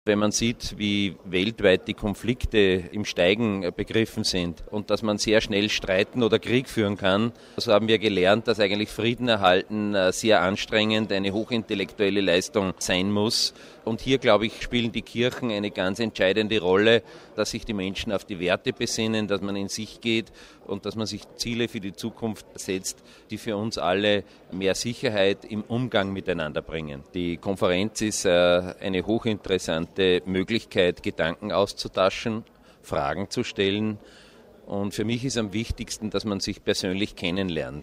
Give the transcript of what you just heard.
Wenn man sieht, wie weltweit die Konflikte im Steigen begriffen sind und dass man sehr schnell streiten oder Krieg führen kann, so haben wir gelernt, dass eigentlich Frieden erhalten sehr anstrengend, eine hochintellektuelle Leistung sein muss. Und hier, glaube ich, spielen die Kirchen eine ganz entscheidende Rolle, dass sich die Menschen auf die Werte besinnen, dass man in sich geht und dass man sich Ziele für die Zukunft setzt, die für uns alle mehr Sicherheit im Umgang miteinander bringen. Die Konferenz ist eine hochinteressante Möglichkeit, Gedanken auszutauschen, Fragen zu stellen. Und für mich ist am wichtigsten, dass man sich persönlich kennenlernt.